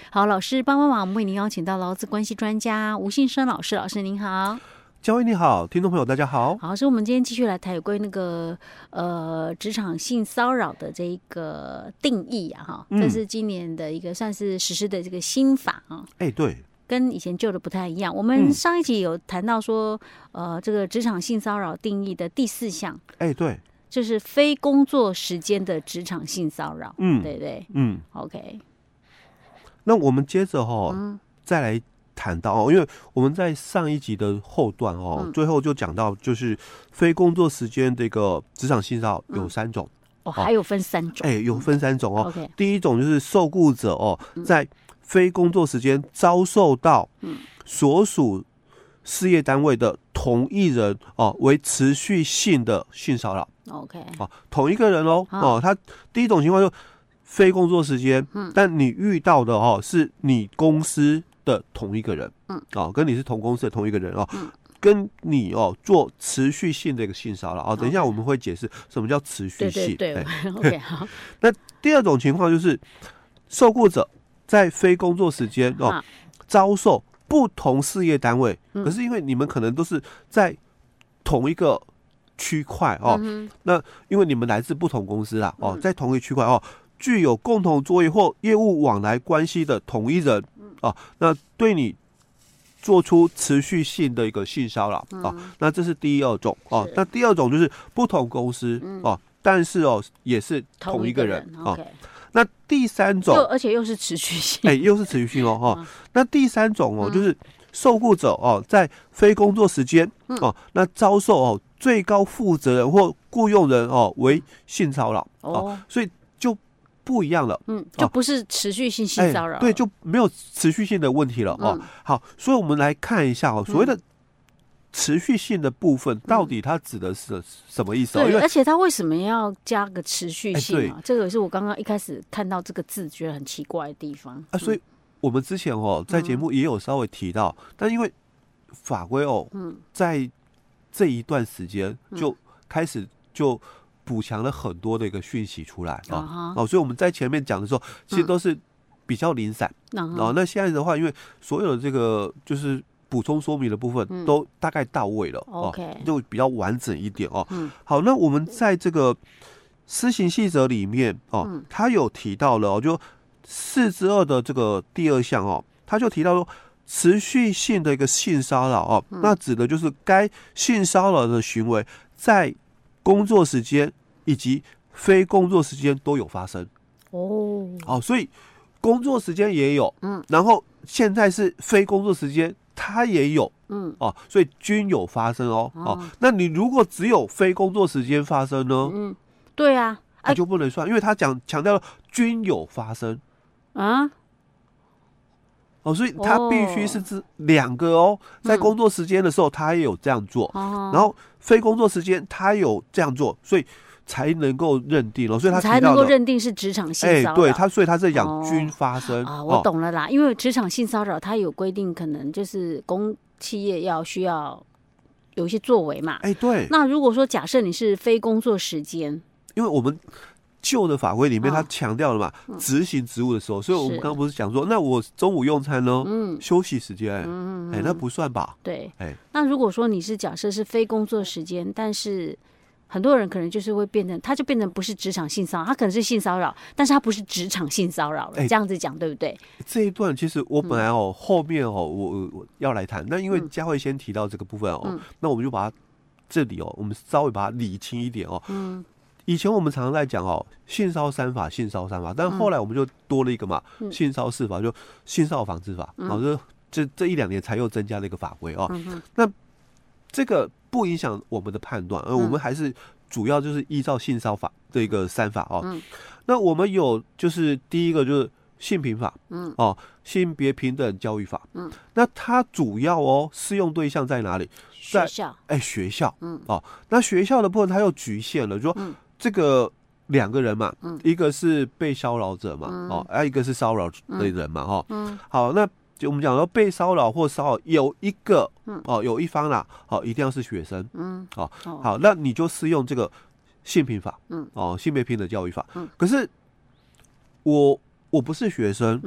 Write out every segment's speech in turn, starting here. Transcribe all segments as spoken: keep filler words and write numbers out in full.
好，老师帮帮忙，我们为您邀请到劳资关系专家吴信生老师，老师您好。 嘉威你好，听众朋友大家好。 好，所以我们今天继续来谈有关于那个呃职场性骚扰的这一个定义啊，哈、嗯，这是今年的一个算是实施的这个新法啊。 哎、欸，对， 跟以前旧的不太一样。我们上一集有谈到说，嗯、呃，这个职场性骚扰定义的第四项， 哎、欸，对， 就是非工作时间的职场性骚扰，嗯，对不对？嗯 ，OK。 那我们接着哈、嗯，再来。谈到哦，因为我们在上一集的后段哦，嗯、最后就讲到，就是非工作时间这个职场性骚扰有三种、 嗯、哦，还有分三种， 哎、欸，有分三种哦。 嗯、 第一种就是受雇者哦，在非工作时间遭受到所属事业单位的同一人哦为持续性的性骚扰。 OK， 哦，同一个人哦，哦，他第一种情况就非工作时间，嗯，但你遇到的哦是你公司的同一个人，嗯，哦，跟你是同公司的同一个人哦，嗯、跟你哦做持续性的一个性骚扰哦。等一下我们会解释什么叫持续性。 对对对 ，OK 好。 那第二种情况就是受雇者在非工作时间哦遭受不同事业单位，嗯、可是因为你们可能都是在同一个区块哦、嗯，那因为你们来自不同公司啦哦，在同一个区块哦，具有共同作业或业务往来关系的同一人。哦，那对你做出持续性的一个性骚扰、嗯、哦，那这是第二种哦。那第二种就是不同公司、嗯、哦，但是哦也是同一个人, 同一个人哦。 Okay. 那第三种， 而且又是持续性， 哎、欸，又是持续性哦哈、嗯。那第三种哦，就是受雇者哦在非工作时间、嗯、哦，那遭受哦最高负责人或雇用人哦为性骚扰、哦哦，所以就不一样了， 嗯，就不是持续性性骚扰、 欸，对，就没有持续性的问题了、嗯、哦。好，所以我们来看一下哦，所谓的持续性的部分，嗯、到底它指的是什么意思、哦？ 对， 因为而且它为什么要加个持续性啊？ 欸、 这个是我刚刚一开始看到这个字觉得很奇怪的地方啊。所以我们之前哦在节目也有稍微提到，嗯、但因为法规哦，嗯，在这一段时间就开始就。补强了很多的一个讯息出来啊、uh huh. 哦，所以我们在前面讲的时候，其实都是比较零散、嗯 uh huh. 哦。那现在的话，因为所有的这个就是补充说明的部分都大概到位了、嗯、哦， okay. 就比较完整一点哦。 嗯、 好，那我们在这个施行细则里面哦，嗯、他有提到了哦，就四之二的这个第二项哦，他就提到说。持续性的一个性骚扰哦，嗯、那指的就是该性骚扰的行为在工作时间以及非工作时间都有发生哦，哦，所以工作时间也有，嗯，然后现在是非工作时间，它也有，嗯，哦，所以均有发生哦，哦，哦那你如果只有非工作时间发生呢？ 嗯，对啊， 那就不能算，因为他讲强调了均有发生啊。哦，所以他必须是指两个哦，在工作时间的时候他也有这样做，嗯、然后非工作时间他有这样做，所以才能够认定哦。所以他才能够认定是职场性骚扰。 哎、欸，对他，所以他是讲均发生、 哦、啊，我懂了啦。哦、因为职场性骚扰，它有规定，可能就是公企业要需要有一些作为嘛。 哎、欸，对。 那如果说假设你是非工作时间， 因为我们。旧的法规里面，他强调了嘛，执、哦、行职务的时候，所以我们刚刚不是讲说，那我中午用餐呢，嗯，休息时间，嗯哎、欸，那不算吧？ 对，哎、欸，那如果说你是假设是非工作时间，但是很多人可能就是会变成，他就变成不是职场性骚扰，他可能是性骚扰，但是他不是职场性骚扰了，欸、这样子讲对不对？ 这一段其实我本来哦，嗯、后面哦，我我要来谈，那因为佳慧先提到这个部分哦，嗯、那我们就把它这里哦，我们稍微把它理清一点哦，嗯。以前我们常常在讲哦，性骚三法，性骚三法，但后来我们就多了一个嘛，嗯、性骚四法，就性骚扰防治法，然后、嗯、这这一两年才又增加了一个法规哦。嗯、那这个不影响我们的判断，而我们还是主要就是依照性骚法的一个三法哦。嗯、那我们有就是第一个就是性平法，嗯哦，性别平等教育法，嗯，那它主要哦适用对象在哪里？ 在学校， 哎，学校，嗯哦，那学校的部分它又局限了，就说。嗯这个两个人嘛，嗯、一个是被骚扰者嘛，嗯、哦，啊，一个是骚扰的人嘛，哈、嗯哦，好，那就我们讲说被骚扰或骚扰有一个，嗯、哦，有一方啦，好、哦，一定要是学生，嗯，哦，哦好，那你就适用这个性平法，嗯，哦，性别平等教育法，嗯，可是我我不是学生，嗯，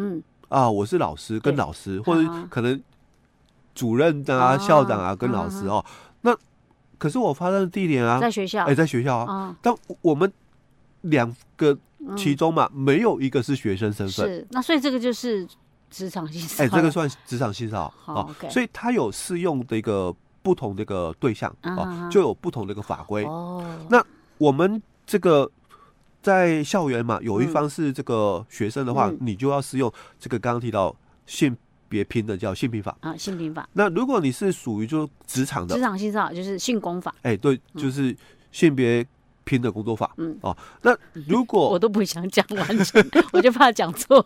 啊，我是老师跟老师，或者可能主任啊、校长啊跟老师哦，那可是我发生的地点啊， 在学校， 哎，在学校啊，但我们两个其中嘛，没有一个是学生身份， 是，那所以这个就是职场性骚扰， 哎，这个算职场性骚扰哦， 所以它有适用的一个不同的一个对象哦，就有不同的一个法规哦。那我们这个在校园嘛，有一方是这个学生的话，你就要适用这个刚刚提到性别平等叫性平法啊，性平法。 那如果你是属于就职场的， 职场性骚扰就是性工法， 哎，对，就是性别平等工作法。嗯，哦，那如果我都不想讲完整，我就怕讲错。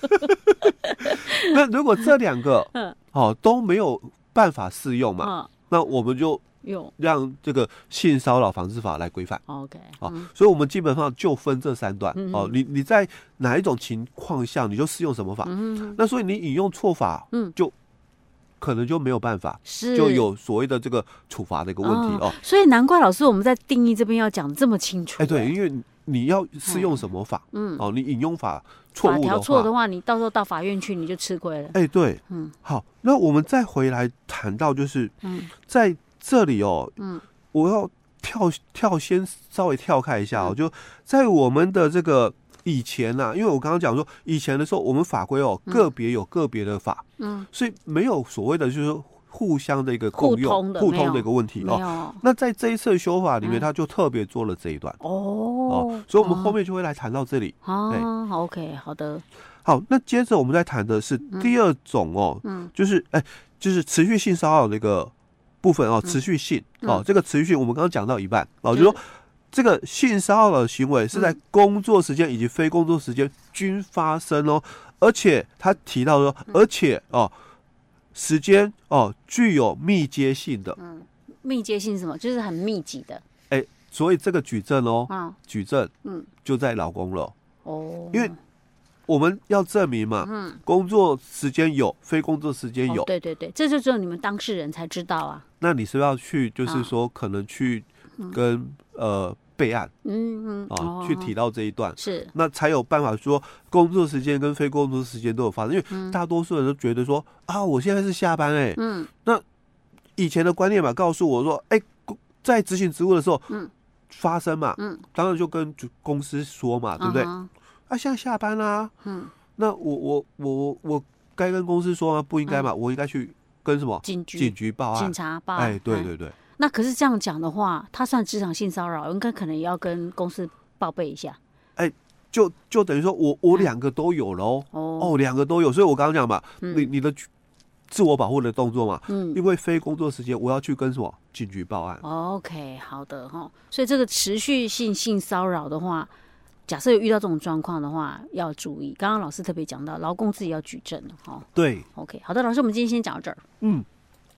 那如果这两个哦都没有办法适用嘛，那我们就让这个性骚扰防治法来规范。 OK， 啊、嗯，所以我们基本上就分这三段。嗯、哦，你你在哪一种情况下你就适用什么法？嗯，那所以你引用错法，嗯，就可能就没有办法， 是就有所谓的这个处罚的一个问题 哦, 哦。 所以难怪老师我们在定义这边要讲得这么清楚。 哎，对，因为你要适用什么法？嗯，哦，你引用法错误的话，法条错的话，你到时候到法院去你就吃亏了。 哎，对，嗯，好，那我们再回来谈到就是，嗯，在这里哦，嗯，我要跳跳先稍微跳开一下哦，嗯、就在我们的这个以前啊，因为我刚刚讲说以前的时候，我们法规哦个别有个别的法，嗯，所以没有所谓的就是互相的一个共用、互通 的, 互通的一个问题哦。那在这一次修法里面，他就特别做了这一段、嗯、哦, 哦，所以我们后面就会来谈到这里。 哦 ，OK， 好的。 好，那接着我们再谈的是第二种哦，嗯，就是哎，就是持续性骚扰的一个部分哦，持续性、嗯、哦，这个持续性我们刚刚讲到一半哦，就是说这个性骚扰的行为是在工作时间以及非工作时间均发生哦，而且他提到说，而且哦，时间哦具有密接性的， 嗯，密接性是什么？就是很密集的， 哎，所以这个举证哦，嗯、举证，嗯，就在老公了哦，因为我们要证明嘛，嗯，工作时间有，非工作时间有、哦， 对对对，这就只有你们当事人才知道啊。 那你是要去，就是说可能去跟、嗯、呃备案，嗯嗯啊、哦，去提到这一段， 是， 那才有办法说工作时间跟非工作时间都有发生，因为大多数人都觉得说、嗯、啊，我现在是下班哎、欸，嗯，那以前的观念嘛，告诉我说，哎、欸，在执行职务的时候，嗯，发生嘛，嗯，当然就跟公司说嘛，对不对？嗯啊，现在下班啦、啊，嗯，那我我我我该跟公司说吗？不应该嘛，嗯、我应该去跟什么警局警局报案， 警察报案。 哎，对对对。嗯、 那可是这样讲的话，他算职场性骚扰，应该可能也要跟公司报备一下。 哎，就就等于说我我两个都有喽、嗯，哦，两个都有，所以我刚刚讲嘛，嗯、你你的自我保护的动作嘛，嗯，因为非工作时间我要去跟什么警局报案。 OK， 好的哈，所以这个持续性性骚扰的话。假设有遇到这种状况的话，要注意。刚刚老师特别讲到，劳工自己要举证了哈。 对 ，OK， 好的，老师，我们今天先讲到这儿。 嗯。